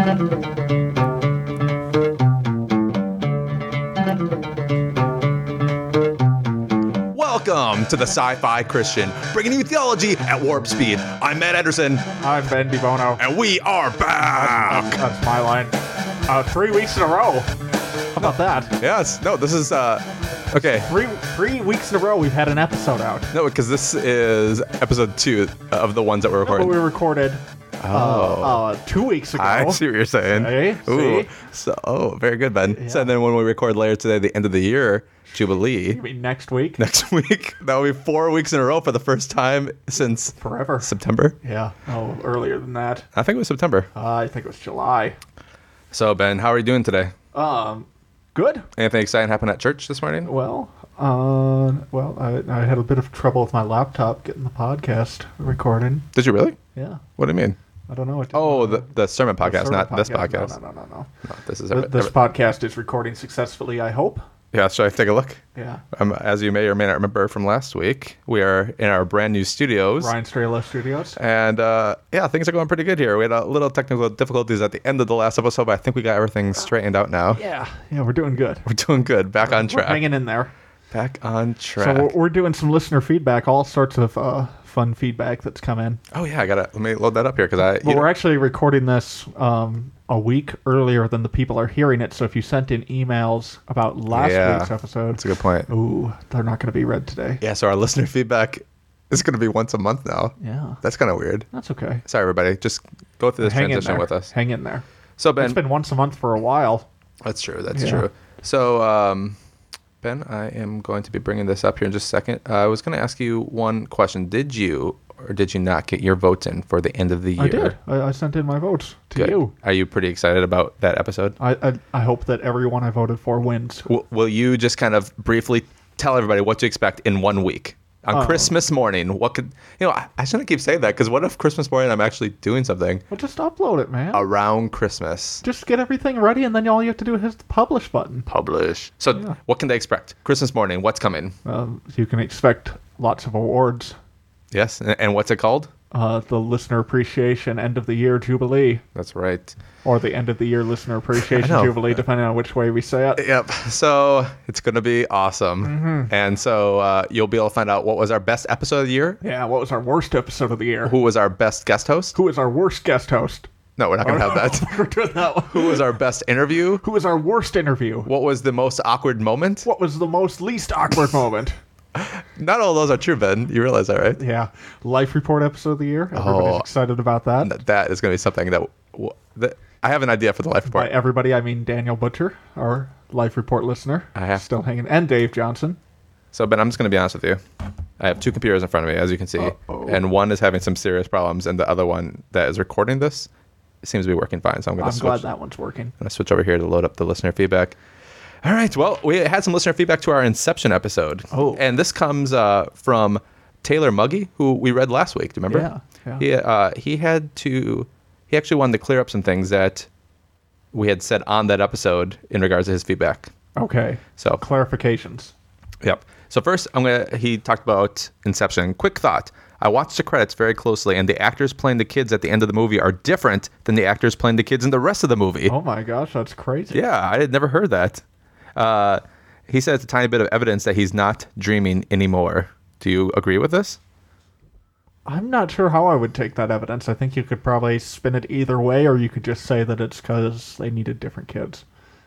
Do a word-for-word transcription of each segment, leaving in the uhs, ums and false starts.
Welcome to the Sci-Fi Christian, bringing you theology at warp speed. I'm Matt Anderson. I'm Ben DiBono. And we are back. That's, that's my line. Uh, three weeks in a row. How about that? Yes. No, this is, uh, okay. Three three weeks in a row we've had an episode out. No, because this is episode two of the ones that we're recording. But we recorded Oh. uh, uh, two weeks ago. I see what you're saying. Hey, Ooh. see? So, oh, very good, Ben. Yeah. So and then when we record later today, the end of the year, Jubilee, You mean next week? next week, that will be four weeks in a row for the first time since Forever. September. Yeah. Oh, earlier than that. I think it was September. Uh, I think it was July. So, Ben, how are you doing today? Um, good. Anything exciting happen at church this morning? Well, uh, well, I, I had a bit of trouble with my laptop getting the podcast recorded. Did you really? Yeah. What do you mean? I don't know. It didn't- Oh, the, the sermon the podcast, sermon not this podcast. No, no, no, no. No, this is no. every, This every- podcast is recording successfully, I hope. Yeah, should I take a look? Yeah. Um, as you may or may not remember from last week, we are in our brand new studios. Ryan Strela Studios. And uh, yeah, things are going pretty good here. We had a little technical difficulties at the end of the last episode, but I think we got everything straightened out now. Yeah. Yeah, we're doing good. We're doing good. Back on We're track. hanging in there. Back on So track. we're, we're doing some listener feedback, all sorts of uh, fun feedback that's come in. Oh yeah, I gotta let me load that up here because I. But you know- we're actually recording this um, a week earlier than the people are hearing it. So if you sent in emails about last Yeah, week's episode, that's a good point. ooh, they're not going to be read today. Yeah, so our listener feedback is going to be once a month now. Yeah, That's kind of weird. that's okay. Sorry, everybody. Just go through this Hang in transition there. with us. Hang in there. So Ben, It's been once a month for a while. that's true. That's Yeah. true. So um, Ben, I am going to be bringing this up here in just a second. Uh, I was going to ask you one question. Did you or did you not get your votes in for the end of the year? I did. I, I sent in my votes to Good. you. Are you pretty excited about that episode? I, I I hope that everyone I voted for wins. W- will you just kind of briefly tell everybody what to expect in one week? On Oh. Christmas morning, what could, you know, I, I shouldn't keep saying that because what if Christmas morning I'm actually doing something Well, just upload it, man. around Christmas? Just get everything ready, and then all you have to do is hit the publish button. Publish. So Yeah. what can they expect? Christmas morning, what's coming? Um, you can expect lots of awards. Yes, and, and what's it called? Uh, the Listener Appreciation End of the Year Jubilee, That's right. or the End of the Year Listener Appreciation I know. Jubilee, depending on which way we say it. Yep. So it's going to be awesome. Mm-hmm. And so uh, you'll be able to find out what was our best episode of the year, Yeah, what was our worst episode of the year? who was our best guest host. Who is our worst guest host? No, we're not going to have that. We're doing that one. Who was our best interview? Who was our worst interview? What was the most awkward moment? What was the most least awkward moment? Not all those are true, Ben. You realize that, right? Yeah, Life Report episode of the year. Everybody's Oh. excited about that. That, that is going to be something that, w- that I have an idea for the life By report. everybody, I mean Daniel Butcher, our Life Report listener. I have- Still hanging, and Dave Johnson. So, Ben, I'm just going to be honest with you. I have two computers in front of me, as you can see, Uh-oh. and one is having some serious problems, and the other one that is recording this seems to be working fine. So I'm going I'm to glad switch. that one's working. I'm going to switch over here to load up the listener feedback. All right. Well, we had some listener feedback to our Inception episode. Oh. And this comes uh, from Taylor Muggy, who we read last week. Do you remember? Yeah, yeah. He, uh, he had to, he actually wanted to clear up some things that we had said on that episode in regards to his feedback. Okay. So, Clarifications. yep. So first, I'm gonna. He talked about Inception. Quick thought. I watched the credits very closely, and the actors playing the kids at the end of the movie are different than the actors playing the kids in the rest of the movie. Oh my gosh, that's crazy. Yeah, I had never heard that. Uh, he said it's a tiny bit of evidence that he's not dreaming anymore. Do you agree with this? I'm not sure how I would take that evidence. I think you could probably spin it either way, or you could just say that it's because they needed different kids.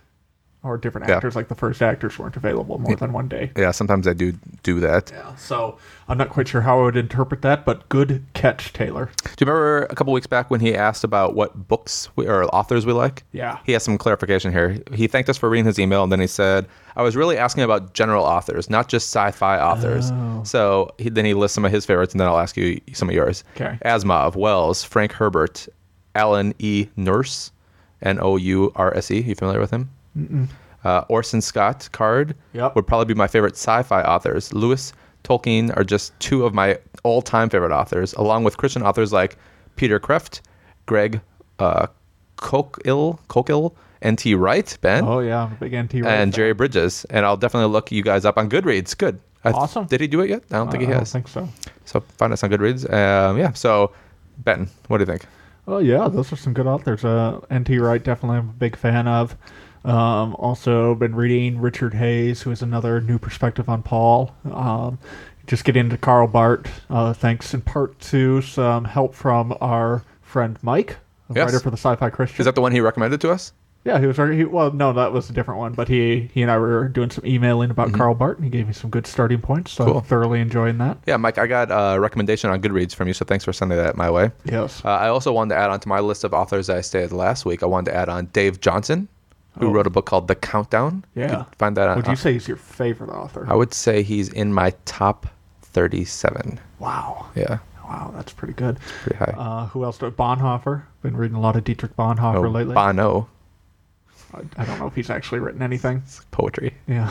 Or different Yeah. actors, like the first actors weren't available more than one day. Yeah, sometimes I do do that. Yeah, so I'm not quite sure how I would interpret that, but good catch, Taylor. Do you remember a couple weeks back when he asked about what books we, or authors we like? Yeah. He has some clarification here. He thanked us for reading his email, and then he said, I was really asking about general authors, not just sci-fi authors. Oh. So he, then he lists some of his favorites, and then I'll ask you some of yours. Okay. Asimov, Wells, Frank Herbert, Alan E. Nourse, N O U R S E. You familiar with him? Mm-mm. Uh, Orson Scott Card Yep. would probably be my favorite sci-fi authors. Lewis, Tolkien are just two of my all-time favorite authors, along with Christian authors like Peter Kreeft, Greg uh, Cokill, Cokill, N T Wright, Ben, Oh, yeah, I'm a big N T Wright and fan. Jerry Bridges. And I'll definitely look you guys up on Goodreads. Good. I th- Awesome. Did he do it yet? I don't think I he don't has. think so. So find us on Goodreads. Um, yeah. So, Ben, what do you think? Oh yeah, those are some good authors. Uh, N T. Wright, definitely I'm a big fan of. Um, also been reading Richard Hayes, who is another new perspective on Paul. Um, just get into Karl Barth, uh, thanks in part to some help from our friend Mike, a Yes. writer for the Sci-Fi Christian. Is that the one he recommended to us? Yeah, he was. He, well, no, that was a different one. But he he and I were doing some emailing about Karl Barth, and he gave me some good starting points. So Cool. I'm thoroughly enjoying that. Yeah, Mike, I got a recommendation on Goodreads from you, so thanks for sending that my way. Yes. Uh, I also wanted to add on to my list of authors that I stated last week. I wanted to add on Dave Johnson, who Oh. wrote a book called The Countdown. You Yeah. can find that on. Would you say he's your favorite author? I would say he's in my top thirty-seven. Wow. Yeah, Wow, that's pretty good. pretty high. Uh, who else? Do Bonhoeffer. Been reading a lot of Dietrich Bonhoeffer oh, lately. Bono, I, I don't know if he's actually written anything. poetry. Yeah.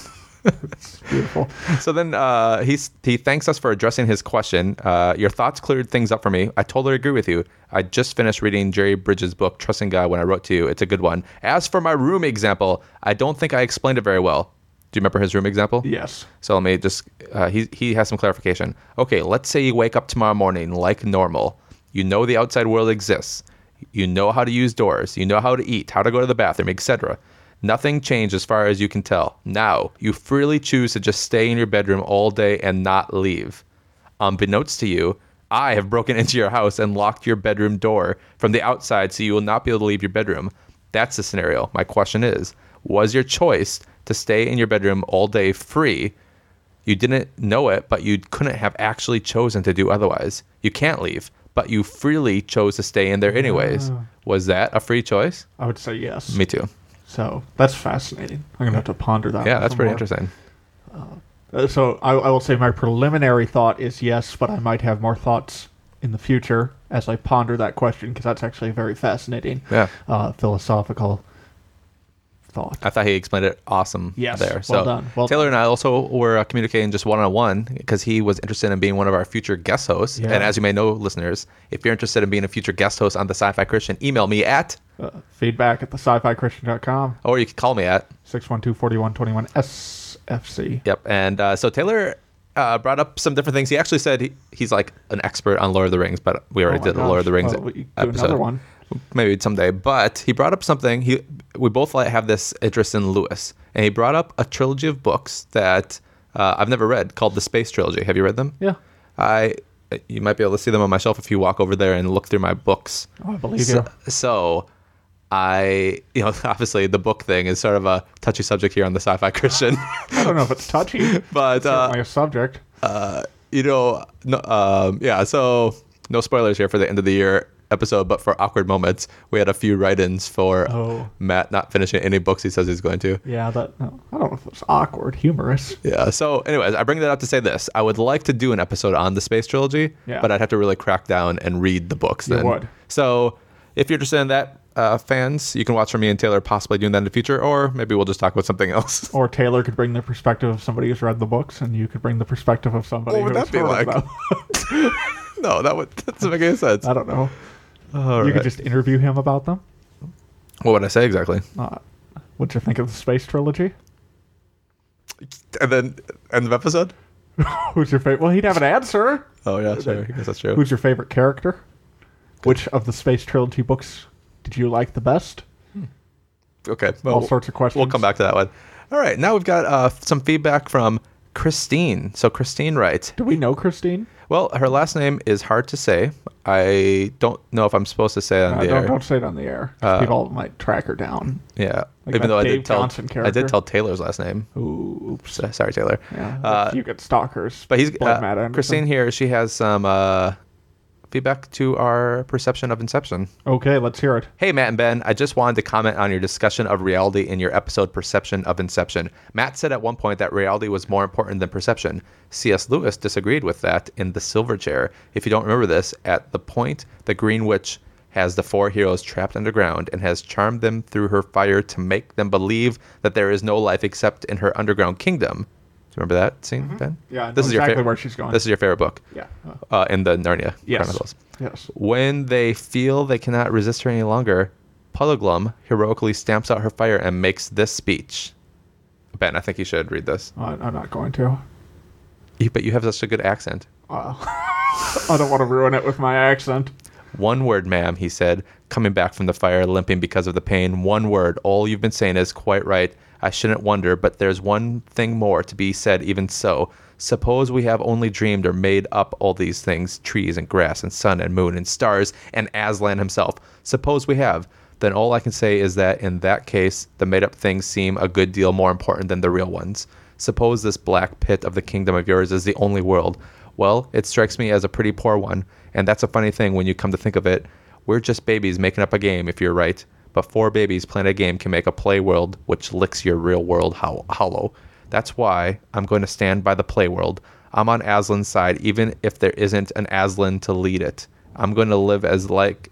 It's beautiful. So then uh, he's, he thanks us for addressing his question. Uh, your thoughts cleared things up for me. I totally agree with you. I just finished reading Jerry Bridges' book, Trusting God, when I wrote to you. It's a good one. As for my room example, I don't think I explained it very well. Do you remember his room example? Yes. So let me just, uh, he, he has some clarification. Okay, let's say you wake up tomorrow morning like normal. You know the outside world exists. You know how to use doors. You know how to eat, how to go to the bathroom, et cetera. Nothing changed as far as you can tell. Now, you freely choose to just stay in your bedroom all day and not leave. Unbeknownst to you, I have broken into your house and locked your bedroom door from the outside so you will not be able to leave your bedroom. That's the scenario. My question is, was your choice to stay in your bedroom all day free? You didn't know it, but you couldn't have actually chosen to do otherwise. You can't leave, but you freely chose to stay in there anyways. Ah. Was that a free choice? I would say yes. Me too. So that's fascinating. I'm gonna have to ponder that. Yeah, one that's some pretty more. interesting. Uh, so I, I will say my preliminary thought is yes, but I might have more thoughts in the future as I ponder that question because that's actually a very fascinating Yeah. uh, philosophical thought. I thought he explained it awesome Yes, there. well So done, well Taylor done. and I also were uh, communicating just one-on-one because he was interested in being one of our future guest hosts. Yeah. And as you may know, listeners, if you're interested in being a future guest host on the Sci-Fi Christian, email me at, Uh, feedback at the sci fi christian dot com, or you can call me at, six one two, four one two one S F C. yep. And uh, so Taylor uh, brought up some different things. He actually said he, he's like an expert on Lord of the Rings, but we already Oh my did the Lord of the gosh. Rings Well, we do episode. another one. Maybe someday. But he brought up something. He we both like have this interest in Lewis, and he brought up a trilogy of books that uh, I've never read called the Space Trilogy. Have you read them? Yeah. I you might be able to see them on my shelf if you walk over there and look through my books. Oh, I believe So, you. so I, you know, obviously the book thing is sort of a touchy subject here on the Sci-Fi Christian, I don't know if it's touchy. but uh, Certainly a subject. uh, you know, no, um, yeah. So no spoilers here for the end of the year episode, but for awkward moments, we had a few write-ins for Oh. Matt not finishing any books he says he's going to. Yeah, that. No, I don't know if it's awkward, humorous. Yeah. So, anyways, I bring that up to say this: I would like to do an episode on the Space Trilogy, Yeah. but I'd have to really crack down and read the books. You Then, would. So, if you're interested in that, uh, fans, you can watch for me and Taylor possibly doing that in the future, or maybe we'll just talk about something else. Or Taylor could bring the perspective of somebody who's read the books, and you could bring the perspective of somebody What would who's that be heard of like? them. No, that would that doesn't make any sense. I don't know. All you right. could just interview him about them. What would I say exactly? Uh, what'd you think of the space trilogy? And then end of episode. Who's your favorite? Well, he'd have an answer. Oh yeah, sure. I guess that's true. Who's your favorite character? Which of the space trilogy books did you like the best? Okay. All sorts of questions. We'll come back to that one. All right. Now we've got uh, some feedback from Christine. So Christine writes, Do we know Christine? well, her last name is hard to say. I don't know if I'm supposed to say it on Uh, the don't, air. don't say it on the air. 'cause Uh, people might track her down. Yeah. Like Even that though I Dave did tell Johnson I character. did tell Taylor's last name. Ooh, oops. So- Sorry, Taylor. Yeah, Uh, you get stalkers. But he's Blood uh, Matt Anderson. Christine here. She has some uh, feedback to our perception of Inception. Okay, let's hear it. Hey, Matt and Ben, I just wanted to comment on your discussion of reality in your episode Perception of Inception. Matt said at one point that reality was more important than perception. C S. Lewis disagreed with that in The Silver Chair. If you don't remember this, at the point the Green Witch has the four heroes trapped underground and has charmed them through her fire to make them believe that there is no life except in her underground kingdom. Do you remember that scene, Ben? Yeah, I know this is your exactly fa- where she's going. This is your favorite book Yeah. Uh, uh, in the Narnia yes. Chronicles. Yes. When they feel they cannot resist her any longer, Puddleglum heroically stamps out her fire and makes this speech. Ben, I think you should read this. I, I'm not going to. You, but you have such a good accent. Uh, I don't want to ruin it with my accent. One word, ma'am, he said, coming back from the fire, limping because of the pain. One word. All you've been saying is quite right. I shouldn't wonder, but there's one thing more to be said even so. Suppose we have only dreamed or made up all these things, trees and grass and sun and moon and stars and Aslan himself. Suppose we have. Then all I can say is that in that case, the made-up things seem a good deal more important than the real ones. Suppose this black pit of the kingdom of yours is the only world. Well, it strikes me as a pretty poor one, and that's a funny thing when you come to think of it. We're just babies making up a game, if you're right. But four babies playing a game can make a play world which licks your real world how- hollow. That's why I'm going to stand by the play world. I'm on Aslan's side, even if there isn't an Aslan to lead it. I'm going to live as like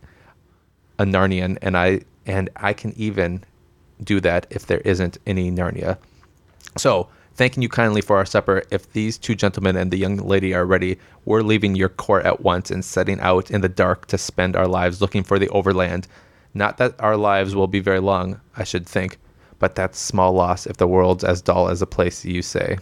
a Narnian, and I and I can even do that if there isn't any Narnia. So, thanking you kindly for our supper. If these two gentlemen and the young lady are ready, we're leaving your court at once and setting out in the dark to spend our lives looking for the overland. Not that our lives will be very long, I should think, but that's small loss if the world's as dull as a place you say.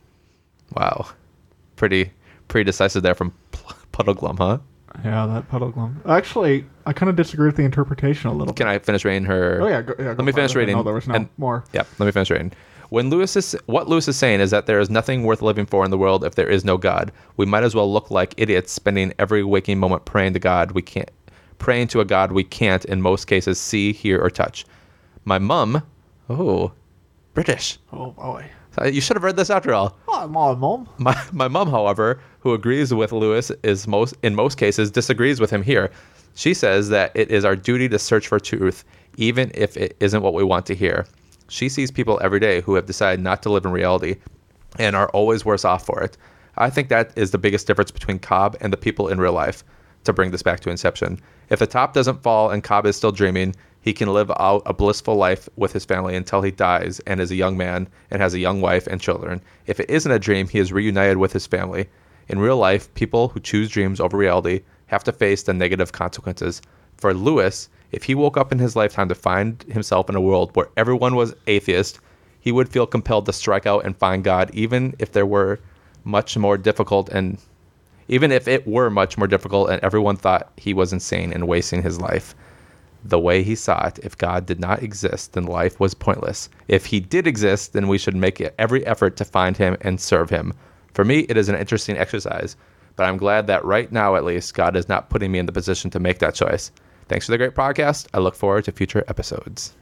Wow. Pretty, pretty decisive there from Puddleglum, huh? Yeah, that Puddleglum. Actually, I kind of disagree with the interpretation a little Can bit. I finish reading her? Oh, yeah. Go, yeah Let go me for finish it. reading. No, there was no and, more. Yeah, let me finish reading. When Lewis is, what Lewis is saying is that there is nothing worth living for in the world if there is no God. We might as well look like idiots spending every waking moment praying to God we can't, praying to a God we can't, in most cases, see, hear, or touch. My mum, oh, British. Oh, boy. You should have read this after all. Oh, my mom. My my mum, however, who agrees with Lewis, is most in most cases disagrees with him here. She says that it is our duty to search for truth, even if it isn't what we want to hear. She sees people every day who have decided not to live in reality and are always worse off for it. I think that is the biggest difference between Cobb and the people in real life, to bring this back to Inception. If the top doesn't fall and Cobb is still dreaming, he can live out a blissful life with his family until he dies and is a young man and has a young wife and children. If it isn't a dream, he is reunited with his family. In real life, people who choose dreams over reality have to face the negative consequences. For Lewis, if he woke up in his lifetime to find himself in a world where everyone was atheist, he would feel compelled to strike out and find God, even if there were much more difficult and even if it were much more difficult and everyone thought he was insane and wasting his life. The way he saw it, if God did not exist, then life was pointless. If he did exist, then we should make every effort to find him and serve him. For me, it is an interesting exercise, but I'm glad that right now, at least, God is not putting me in the position to make that choice. Thanks for the great podcast. I look forward to future episodes.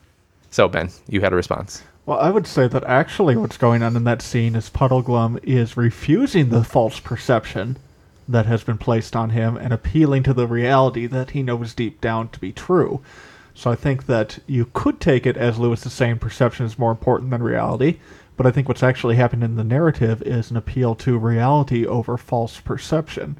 So, Ben, you had a response. Well, I would say that actually what's going on in that scene is Puddleglum is refusing the false perception that has been placed on him and appealing to the reality that he knows deep down to be true. So I think that you could take it as Lewis is saying perception is more important than reality, but I think what's actually happened in the narrative is an appeal to reality over false perception.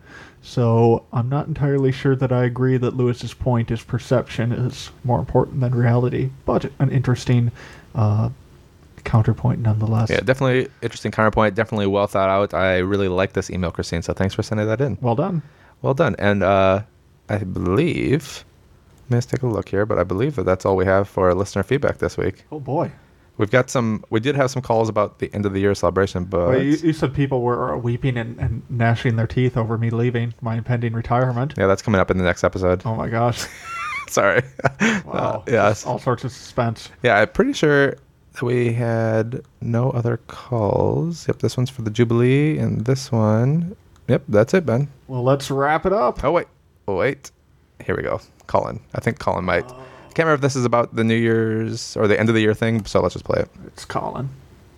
So I'm not entirely sure that I agree that Lewis's point is perception is more important than reality, but an interesting uh, counterpoint nonetheless. Yeah, definitely interesting counterpoint. Definitely well thought out. I really like this email, Christine, so thanks for sending that in. Well done. Well done. And uh, I believe, let's take a look here, but I believe that that's all we have for listener feedback this week. Oh, boy. We've got some, we did have some calls about the end of the year celebration, but... Well, you, you said people were weeping and, and gnashing their teeth over me leaving my impending retirement. Yeah, that's coming up in the next episode. Oh, my gosh. Sorry. Wow. Uh, yes. All sorts of suspense. Yeah, I'm pretty sure that we had no other calls. Yep, this one's for the Jubilee, and this one... Yep, that's it, Ben. Well, let's wrap it up. Oh, wait. Oh, wait. Here we go. Colin. I think Colin might... I can't remember if this is about the New Year's or the end of the year thing, so let's just play it. It's Colin.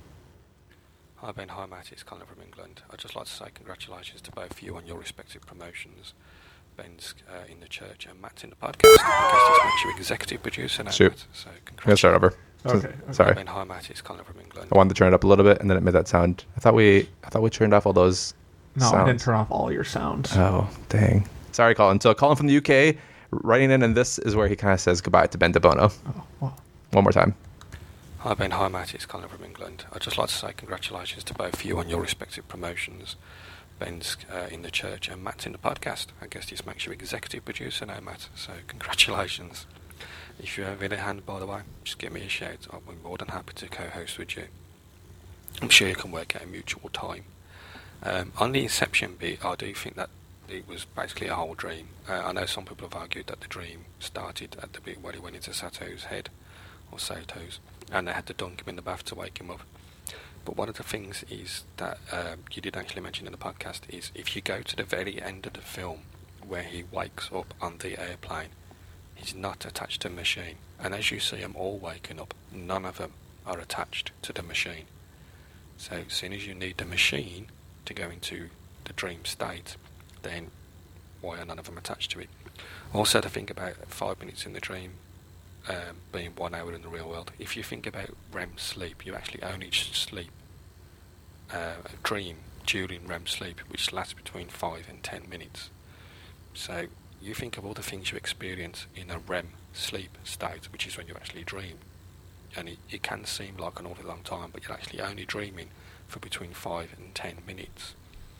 Hi Ben, hi Matt, it's Colin from England. I'd just like to say congratulations to both of you on your respective promotions. Ben's uh, in the church and Matt's in the podcast. I guess this makes you executive producer now, Shoot. Matt, so I'm going to congratulations. start over. Okay. okay. Sorry. Hi Ben, hi Matt, it's Colin from England. I wanted to turn it up a little bit, and then it made that sound. I thought we I thought we turned off all those No, sounds. I didn't turn off all your sounds. Oh, dang. Sorry, Colin. So Colin from the U K writing in, and this is where he kind of says goodbye to Ben DeBono. Oh, well. One more time. Hi Ben, hi Matt, it's Colin from England. I'd just like to say congratulations to both of you on your respective promotions. Ben's uh, in the church and Matt's in the podcast. I guess this makes you executive producer now, Matt, so congratulations. If you ever need a hand, by the way, just give me a shout. I'll be more than happy to co-host with you. I'm sure you can work out a mutual time. Um, on the Inception bit, I do think that it was basically a whole dream. Uh, I know some people have argued that the dream started at the bit where he went into Sato's head, or Sato's, and they had to dunk him in the bath to wake him up. But one of the things is that um, you did actually mention in the podcast is if you go to the very end of the film where he wakes up on the airplane, he's not attached to the machine. And as you see them all waking up, none of them are attached to the machine. So as soon as you need the machine to go into the dream state, then why are none of them attached to it? Also, to think about five minutes in the dream um, being one hour in the real world. If you think about R E M sleep, you actually only sleep uh, a dream during R E M sleep, which lasts between five and ten minutes. So you think of all the things you experience in a R E M sleep state, which is when you actually dream, and it, it can seem like an awfully long time, but you're actually only dreaming for between five and ten minutes.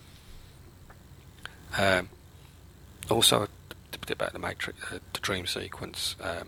Um, also, a bit about the matrix, uh, the dream sequence. Um,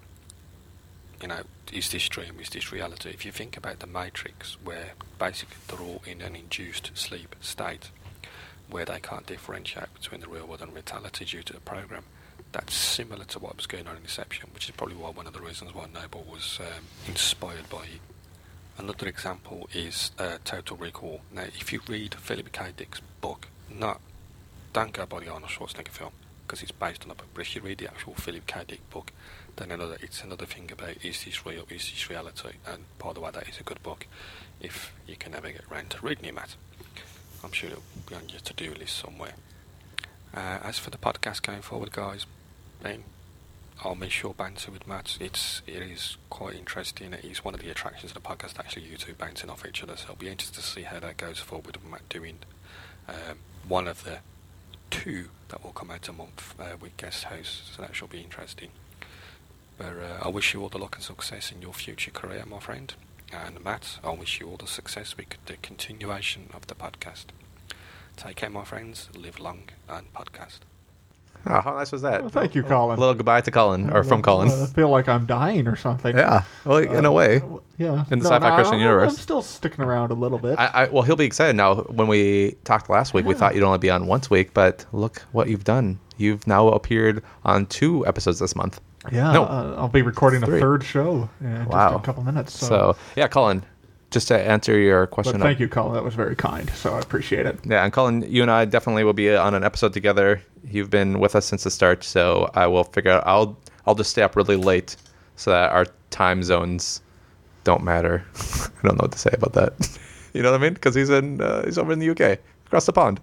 you know, is this dream? Is this reality? If you think about the Matrix, where basically they're all in an induced sleep state, where they can't differentiate between the real world and reality due to the program, that's similar to what was going on in Inception, which is probably why one of the reasons why Noble was um, inspired by it. Another example is uh, Total Recall. Now, if you read Philip K. Dick's book, not don't go by the Arnold Schwarzenegger film, because it's based on a book, but if you read the actual Philip K. Dick book, then another it's another thing about is this real, is this reality? And by the way, that is a good book if you can ever get around to reading it, Matt. I'm sure it'll be on your to-do list somewhere. Uh, as for the podcast going forward, guys, then I'll make sure banter with Matt. It's it is quite interesting. It is one of the attractions of the podcast, actually, you two bouncing off each other. So I'll be interested to see how that goes forward with Matt doing um, one of the two that will come out a month uh, with guest hosts. So that should be interesting. But uh, I wish you all the luck and success in your future career, my friend. And Matt, I wish you all the success with the continuation of the podcast. Take care, my friends. Live long and podcast. Oh, how nice was that? Well, thank you, Colin. A little goodbye to Colin, or from Colin. I feel like I'm dying or something. Yeah, well, in uh, a way. Yeah. In the no, sci-fi no, Christian I'm, universe. I'm still sticking around a little bit. I, I, well, he'll be excited now. When we talked last week, we Yeah. thought you'd only be on once a week, but look what you've done. You've now appeared on two episodes this month. yeah, no. uh, I'll be recording Three. a third show in just Wow. a couple minutes. So, So, yeah, Colin, just to answer your but question. thank you, Colin. That was very kind. So I appreciate it. Yeah, and Colin, you and I definitely will be on an episode together. You've been with us since the start, so I will figure out. I'll I'll just stay up really late so that our time zones don't matter. I don't know what to say about that. You know what I mean? Because he's in uh, he's over in the U K, across the pond.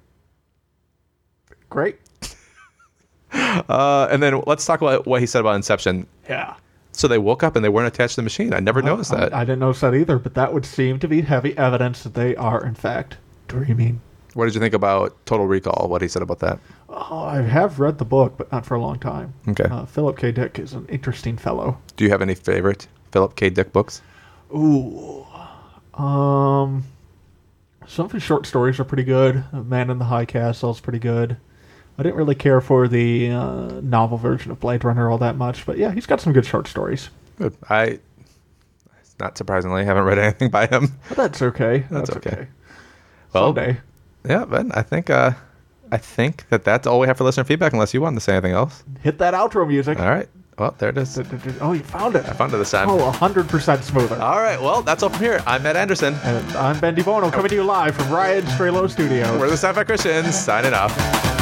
Great. Uh, and then let's talk about what he said about Inception. Yeah. So they woke up and they weren't attached to the machine. I never noticed I, that. I didn't notice that either, but that would seem to be heavy evidence that they are, in fact, dreaming. What did you think about Total Recall? What he said about that? Oh, I have read the book, but not for a long time. Okay. Uh, Philip K. Dick is an interesting fellow. Do you have any favorite Philip K. Dick books? Ooh. Um, some of his short stories are pretty good. Man in the High Castle is pretty good. I didn't really care for the uh, novel version of Blade Runner all that much, but yeah, he's got some good short stories. Good. I, not surprisingly, haven't read anything by him. But that's okay. That's That's, okay. okay. Well, Someday. Yeah, Ben, I think uh, I think that that's all we have for listener feedback, unless you wanted to say anything else. Hit that outro music. All right. Well, there it is. Oh, you found it. I found it this time. Oh, one hundred percent smoother. All right. Well, that's all from here. I'm Matt Anderson. And I'm Ben DiBono coming to you live from Ryan Strelo Studios. We're the Sci-Fi Christians, signing off.